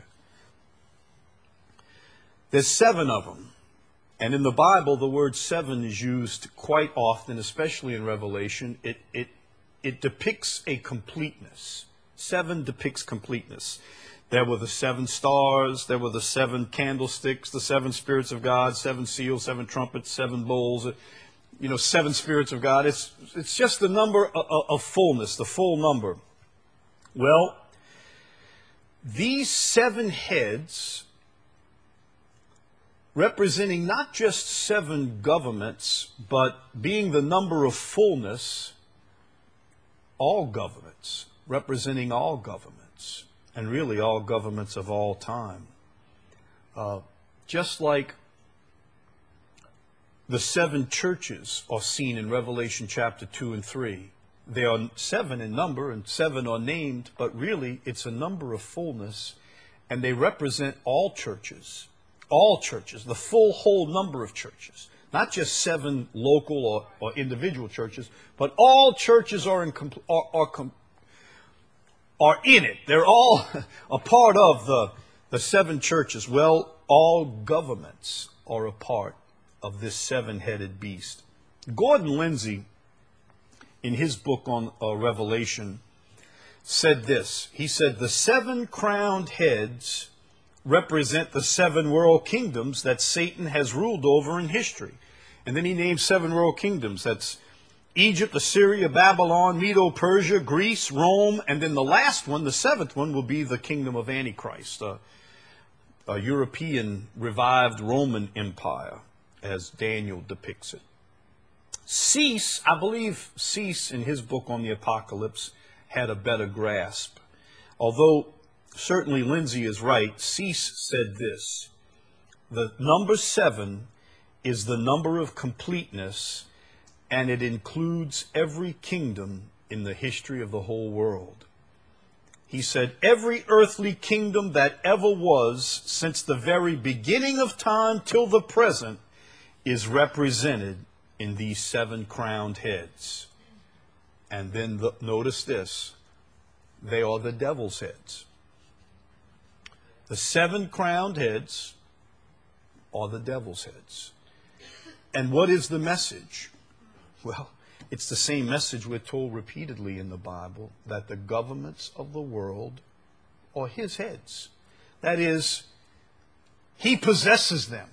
There's seven of them. And in the Bible, the word seven is used quite often, especially in Revelation. It, it, it depicts a completeness. Seven depicts completeness. There were the seven stars, there were the seven candlesticks, the seven spirits of God, seven seals, seven trumpets, seven bowls, you know, seven spirits of God. It's, it's just the number of, of fullness, the full number. Well, these seven heads, representing not just seven governments, but being the number of fullness, all governments, representing all governments. And really all governments of all time. Uh, just like the seven churches are seen in Revelation chapter two and three. They are seven in number and seven are named, but really it's a number of fullness. And they represent all churches. All churches, the full whole number of churches. Not just seven local or, or individual churches, but all churches are in compl- are, are com- are in it. They're all a part of the, the seven churches. Well, all governments are a part of this seven-headed beast. Gordon Lindsay, in his book on uh, Revelation, said this. He said, the seven crowned heads represent the seven world kingdoms that Satan has ruled over in history. And then he named seven world kingdoms. That's Egypt, Assyria, Babylon, Medo-Persia, Greece, Rome, and then the last one, the seventh one, will be the kingdom of Antichrist, a, a European revived Roman empire, as Daniel depicts it. Cease, I believe Cease, in his book on the Apocalypse, had a better grasp. Although certainly Lindsay is right, Cease said this, the number seven is the number of completeness, and it includes every kingdom in the history of the whole world. He said, every earthly kingdom that ever was, since the very beginning of time till the present, is represented in these seven crowned heads. And then the, notice this, they are the devil's heads. The seven crowned heads are the devil's heads. And what is the message? Well, it's the same message we're told repeatedly in the Bible, that the governments of the world are his heads. That is, he possesses them.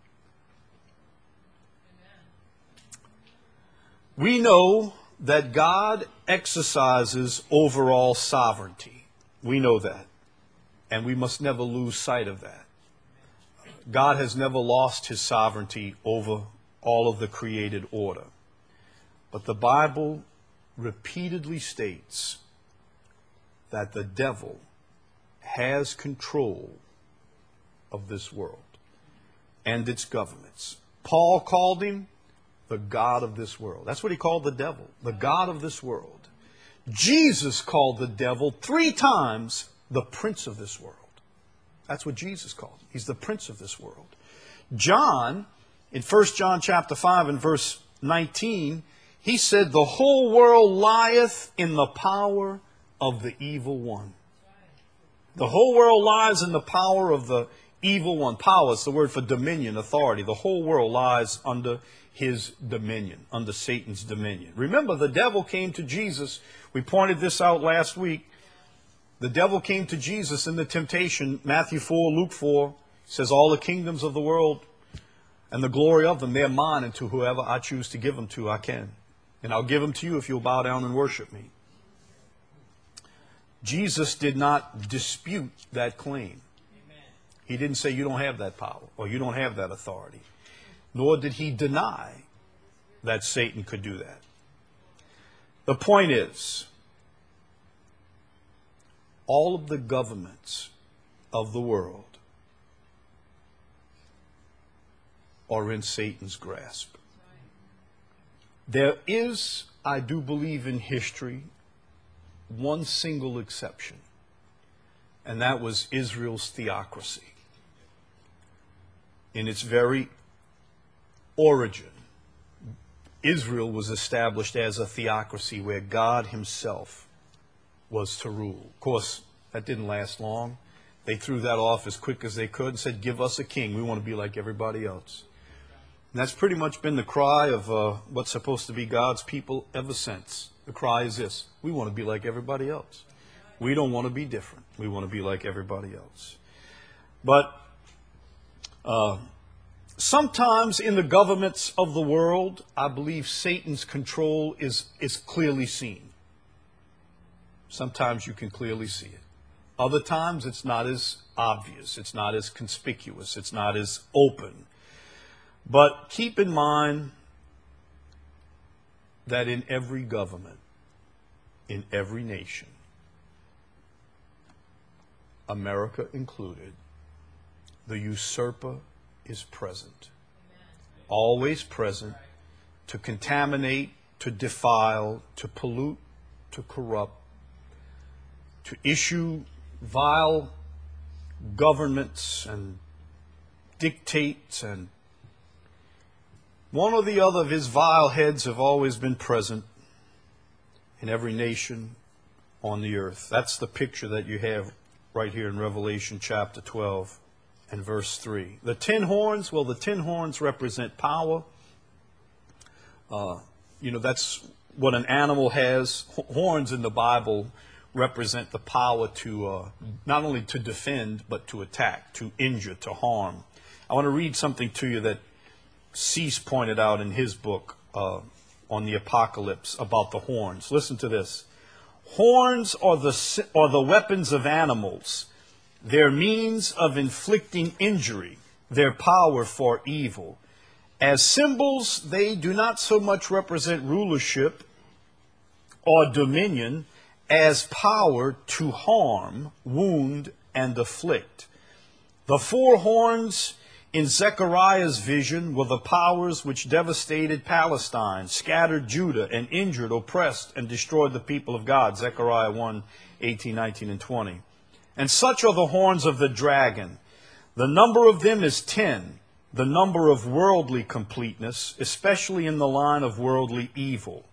We know that God exercises overall sovereignty. We know that. And we must never lose sight of that. God has never lost his sovereignty over all of the created order. But the Bible repeatedly states that the devil has control of this world and its governments. Paul called him the God of this world. That's what he called the devil, the God of this world. Jesus called the devil three times the prince of this world. That's what Jesus called him. He's the prince of this world. John, in First John chapter five and verse nineteen, he said, the whole world lieth in the power of the evil one. The whole world lies in the power of the evil one. Power is the word for dominion, authority. The whole world lies under his dominion, under Satan's dominion. Remember, the devil came to Jesus. We pointed this out last week. The devil came to Jesus in the temptation. Matthew four, Luke four says, all the kingdoms of the world and the glory of them, they're mine, and to whoever I choose to give them to, I can. And I'll give them to you if you'll bow down and worship me. Jesus did not dispute that claim. He didn't say you don't have that power or you don't have that authority. Nor did he deny that Satan could do that. The point is, all of the governments of the world are in Satan's grasp. There is, I do believe in history, one single exception, and that was Israel's theocracy. In its very origin, Israel was established as a theocracy where God himself was to rule. Of course, that didn't last long. They threw that off as quick as they could and said, give us a king. We want to be like everybody else. And that's pretty much been the cry of uh, what's supposed to be God's people ever since. The cry is this: we want to be like everybody else. We don't want to be different. We want to be like everybody else. But uh, sometimes in the governments of the world, I believe Satan's control is, is clearly seen. Sometimes you can clearly see it. Other times it's not as obvious. It's not as conspicuous. It's not as open. But keep in mind that in every government, in every nation, America included, the usurper is present. Always present to contaminate, to defile, to pollute, to corrupt, to issue vile governments and dictates, and one or the other of his vile heads have always been present in every nation on the earth. That's the picture that you have right here in Revelation chapter twelve and verse three. The ten horns, well, the ten horns represent power. Uh, you know, that's what an animal has. Horns in the Bible represent the power to uh, not only to defend, but to attack, to injure, to harm. I want to read something to you that Cease pointed out in his book uh, on the apocalypse about the horns. Listen to this. Horns are the, are the weapons of animals, their means of inflicting injury, their power for evil. As symbols, they do not so much represent rulership or dominion as power to harm, wound, and afflict. The four horns in Zechariah's vision were the powers which devastated Palestine, scattered Judah, and injured, oppressed, and destroyed the people of God. Zechariah one, eighteen, nineteen, and twenty. And such are the horns of the dragon. The number of them is ten, the number of worldly completeness, especially in the line of worldly evil.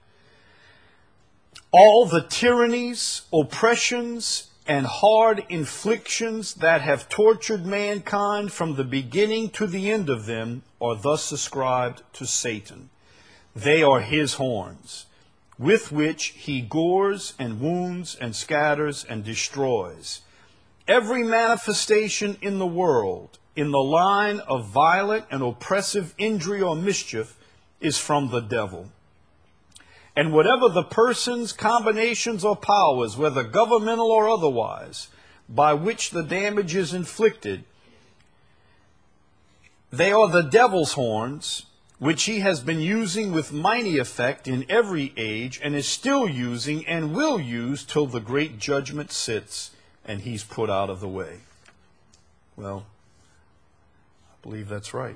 All the tyrannies, oppressions, and hard inflictions that have tortured mankind from the beginning to the end of them are thus ascribed to Satan. They are his horns, with which he gores and wounds and scatters and destroys. Every manifestation in the world, in the line of violent and oppressive injury or mischief, is from the devil. And whatever the persons, combinations, or powers, whether governmental or otherwise, by which the damage is inflicted, they are the devil's horns, which he has been using with mighty effect in every age, and is still using and will use till the great judgment sits and he's put out of the way. Well, I believe that's right.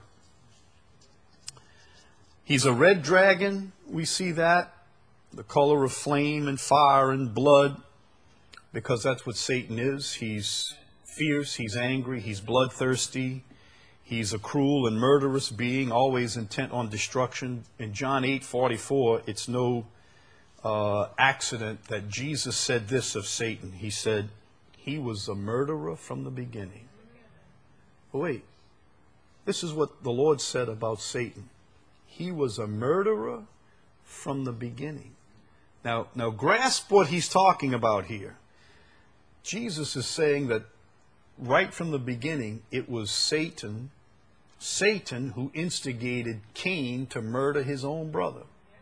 He's a red dragon, we see that, the color of flame and fire and blood, because that's what Satan is. He's fierce, he's angry, he's bloodthirsty. He's a cruel and murderous being, always intent on destruction. In John eight forty-four, it's no uh, accident that Jesus said this of Satan. He said, he was a murderer from the beginning. But wait, this is what the Lord said about Satan. He was a murderer from the beginning. Now, now grasp what he's talking about here. Jesus is saying that right from the beginning, it was Satan, Satan who instigated Cain to murder his own brother.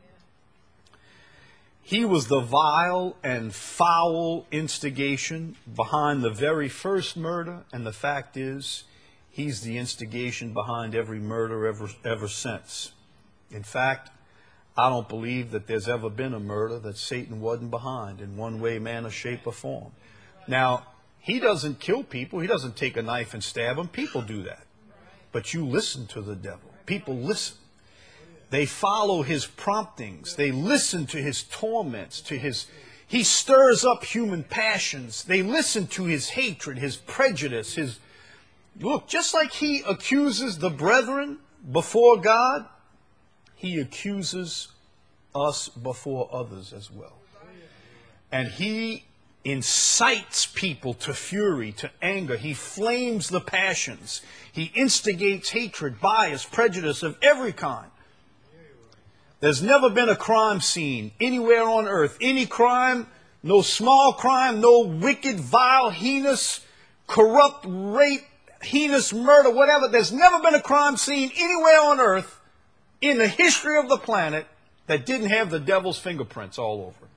He was the vile and foul instigation behind the very first murder, and the fact is, he's the instigation behind every murder ever, ever since. In fact, I don't believe that there's ever been a murder that Satan wasn't behind in one way, manner, shape, or form. Now, he doesn't kill people. He doesn't take a knife and stab them. People do that. But you listen to the devil. People listen. They follow his promptings. They listen to his torments, to his... He stirs up human passions. They listen to his hatred, his prejudice, his... Look, just like he accuses the brethren before God, he accuses us before others as well. And he incites people to fury, to anger. He flames the passions. He instigates hatred, bias, prejudice of every kind. There's never been a crime scene anywhere on earth. Any crime, no small crime, no wicked, vile, heinous, corrupt, rape, heinous murder, whatever. There's never been a crime scene anywhere on earth in the history of the planet that didn't have the devil's fingerprints all over it.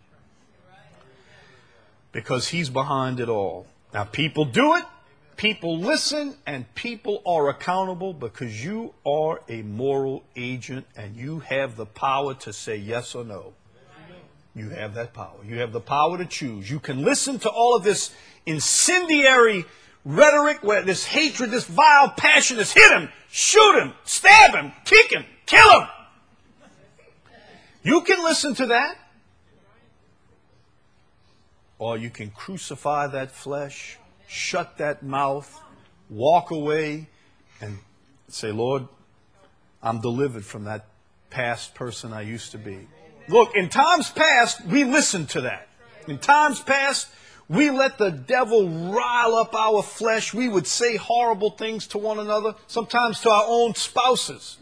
Because he's behind it all. Now, people do it, people listen, and people are accountable because you are a moral agent and you have the power to say yes or no. You have that power. You have the power to choose. You can listen to all of this incendiary rhetoric where this hatred, this vile passion is hit him, shoot him, stab him, kick him, kill him. You can listen to that. Or you can crucify that flesh, shut that mouth, walk away, and say, Lord, I'm delivered from that past person I used to be. Look, in times past, we listened to that. In times past, we let the devil rile up our flesh. We would say horrible things to one another, sometimes to our own spouses,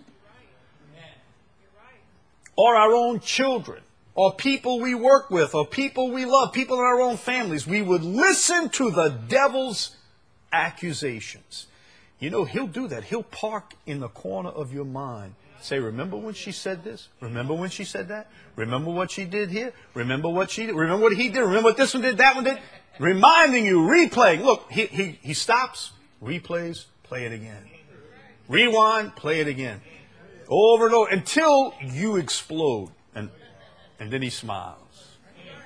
or our own children, or people we work with, or people we love, people in our own families. We would listen to the devil's accusations. You know, he'll do that. He'll park in the corner of your mind. Say, remember when she said this? Remember when she said that? Remember what she did here? Remember what she did? Remember what he did? Remember what this one did, that one did? Reminding you, replaying. Look, he, he, he stops, replays, play it again. Rewind, play it again. Over and over until you explode. And And then he smiles.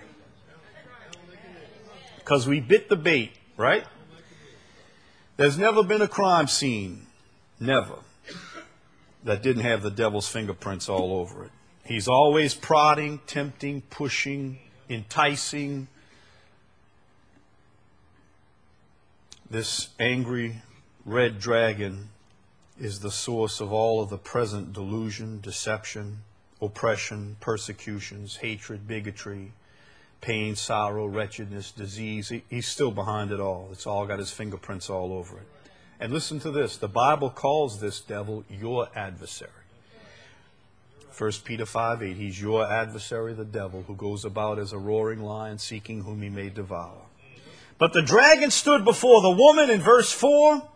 Because we bit the bait, right? There's never been a crime scene, never, that didn't have the devil's fingerprints all over it. He's always prodding, tempting, pushing, enticing. This angry red dragon is the source of all of the present delusion, deception, oppression, persecutions, hatred, bigotry, pain, sorrow, wretchedness, disease. He, he's still behind it all. It's all got his fingerprints all over it. And listen to this. The Bible calls this devil your adversary. First Peter five eight, he's your adversary, the devil, who goes about as a roaring lion seeking whom he may devour. But the dragon stood before the woman in verse four.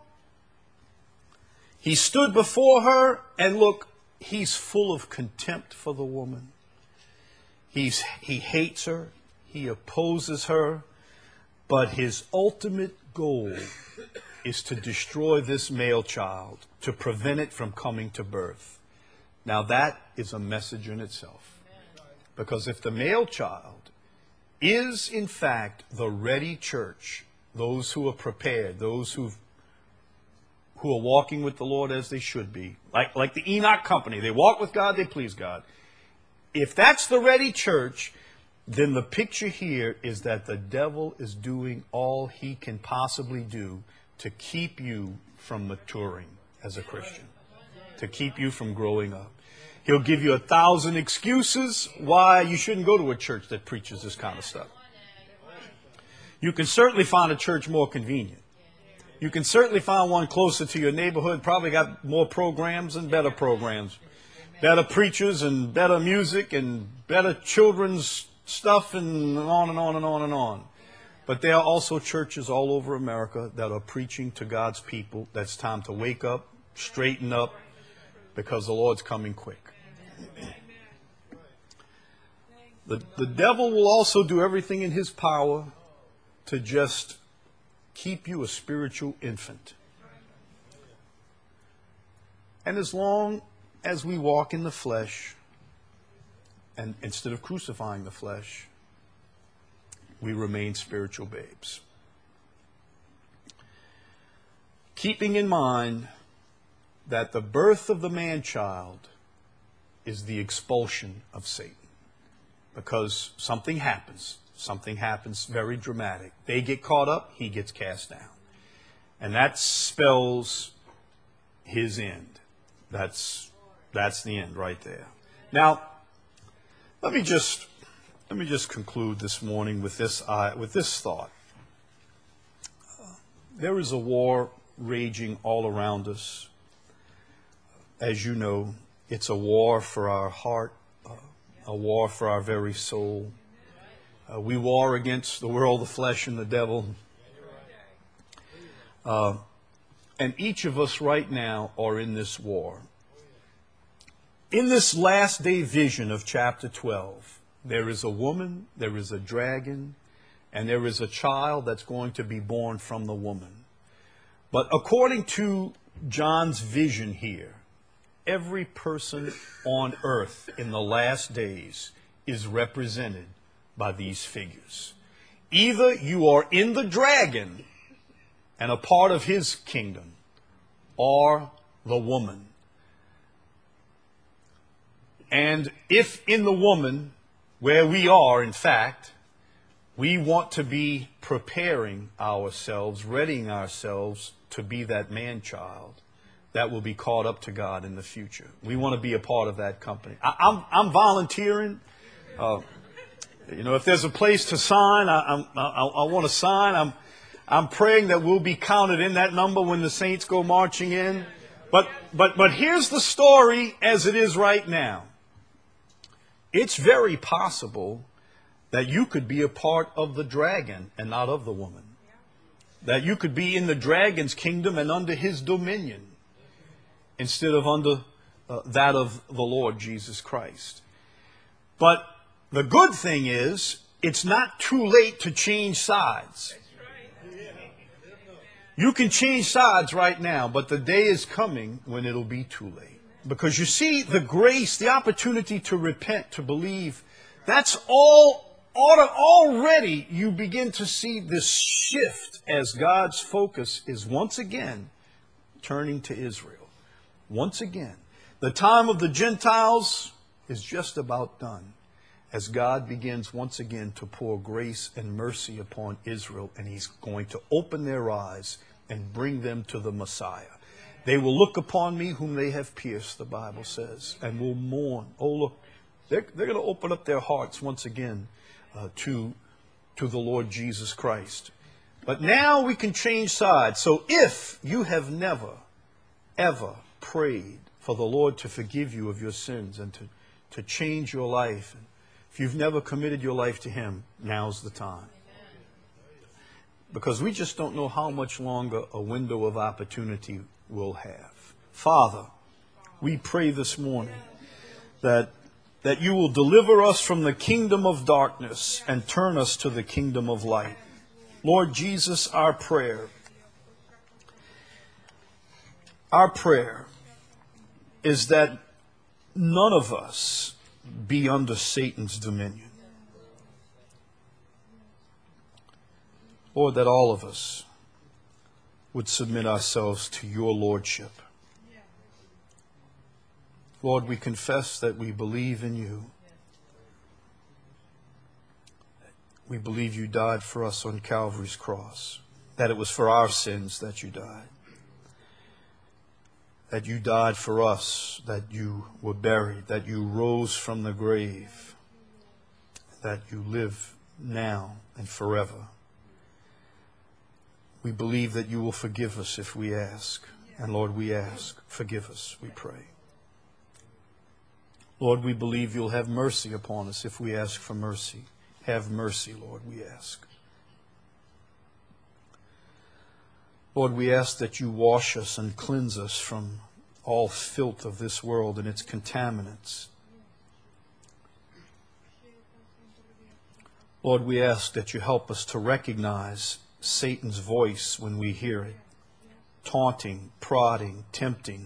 He stood before her, and look, he's full of contempt for the woman. He's, he hates her. He opposes her. But his ultimate goal is to destroy this male child, to prevent it from coming to birth. Now that is a message in itself. Because if the male child is in fact the ready church, those who are prepared, those who've, who are walking with the Lord as they should be, like, like the Enoch company, they walk with God, they please God. If that's the ready church, then the picture here is that the devil is doing all he can possibly do to keep you from maturing as a Christian, to keep you from growing up. He'll give you a thousand excuses why you shouldn't go to a church that preaches this kind of stuff. You can certainly find a church more convenient. You can certainly find one closer to your neighborhood, probably got more programs and better programs, better preachers and better music and better children's stuff and on and on and on and on. But there are also churches all over America that are preaching to God's people that's time to wake up, straighten up, because the Lord's coming quick. The, the devil will also do everything in his power to just keep you a spiritual infant. And as long as we walk in the flesh, and instead of crucifying the flesh, we remain spiritual babes. Keeping in mind that the birth of the man-child is the expulsion of Satan. Because something happens. Something happens very dramatic. They get caught up, he gets cast down. And that spells his end. That's, that's the end right there. Now, let me just, let me just conclude this morning with this, uh, with this thought. Uh, there is a war raging all around us. As you know, it's a war for our heart, uh, a war for our very soul. Uh, we war against the world, the flesh, and the devil. Uh, and each of us right now are in this war. In this last day vision of chapter twelve, there is a woman, there is a dragon, and there is a child that's going to be born from the woman. But according to John's vision here, every person on earth in the last days is represented by these figures. Either you are in the dragon and a part of his kingdom, or the woman. And if in the woman, where we are, in fact, we want to be preparing ourselves, readying ourselves to be that man-child that will be caught up to God in the future. We want to be a part of that company. I, I'm, I'm volunteering. Uh, you know, if there's a place to sign, I, I, I, I want to sign. I'm, I'm praying that we'll be counted in that number when the saints go marching in. But, but, but here's the story as it is right now. It's very possible that you could be a part of the dragon and not of the woman. That you could be in the dragon's kingdom and under his dominion instead of under uh, that of the Lord Jesus Christ. But the good thing is, it's not too late to change sides. You can change sides right now, but the day is coming when it'll be too late. Because you see, the grace, the opportunity to repent, to believe, that's all, already you begin to see this shift as God's focus is once again turning to Israel. Once again. The time of the Gentiles is just about done as God begins once again to pour grace and mercy upon Israel, and he's going to open their eyes and bring them to the Messiah. They will look upon me whom they have pierced, the Bible says, and will mourn. Oh, look, they're, they're going to open up their hearts once again uh, to, to the Lord Jesus Christ. But now we can change sides. So if you have never, ever prayed for the Lord to forgive you of your sins and to, to change your life, if you've never committed your life to him, now's the time. Because we just don't know how much longer a window of opportunity will have. Father, we pray this morning that, that you will deliver us from the kingdom of darkness and turn us to the kingdom of light. Lord Jesus, our prayer, our prayer is that none of us be under Satan's dominion. Lord, that all of us would submit ourselves to your lordship. Lord, we confess that we believe in you. We believe you died for us on Calvary's cross, that it was for our sins that you died, that you died for us, that you were buried, that you rose from the grave, that you live now and forever. We believe that you will forgive us if we ask. And Lord, we ask, forgive us, we pray. Lord, we believe you'll have mercy upon us if we ask for mercy. Have mercy, Lord, we ask. Lord, we ask that you wash us and cleanse us from all filth of this world and its contaminants. Lord, we ask that you help us to recognize Satan's voice when we hear it, taunting, prodding, tempting.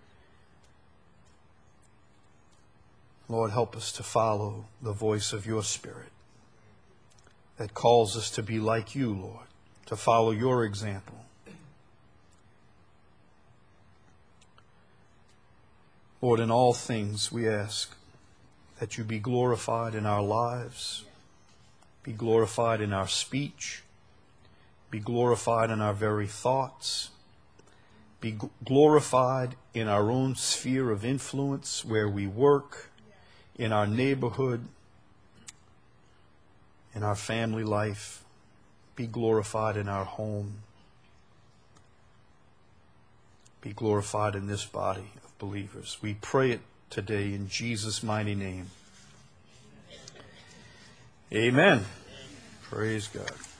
Lord, help us to follow the voice of your Spirit that calls us to be like you, Lord, to follow your example. Lord, in all things we ask that you be glorified in our lives, be glorified in our speech, be glorified in our very thoughts, be glorified in our own sphere of influence where we work, in our neighborhood, in our family life, be glorified in our home, be glorified in this body of believers. We pray it today in Jesus' mighty name. Amen. Praise God.